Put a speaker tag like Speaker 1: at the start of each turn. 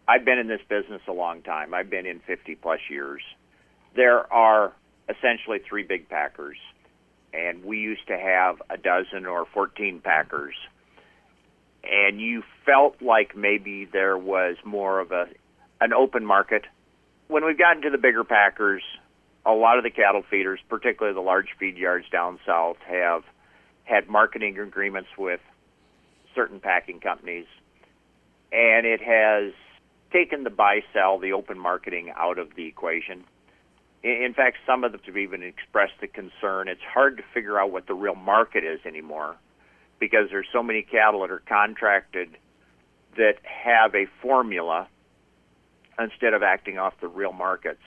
Speaker 1: I've been in this business a long time. I've been in 50 plus years. There are essentially three big packers, and we used to have a dozen or 14 packers. And you felt like maybe there was more of an open market. When we've gotten to the bigger packers, a lot of the cattle feeders, particularly the large feed yards down south, have had marketing agreements with certain packing companies, and it has taken the buy-sell, the open marketing out of the equation. In fact, some of them have even expressed the concern it's hard to figure out what the real market is anymore because there's so many cattle that are contracted that have a formula instead of acting off the real market.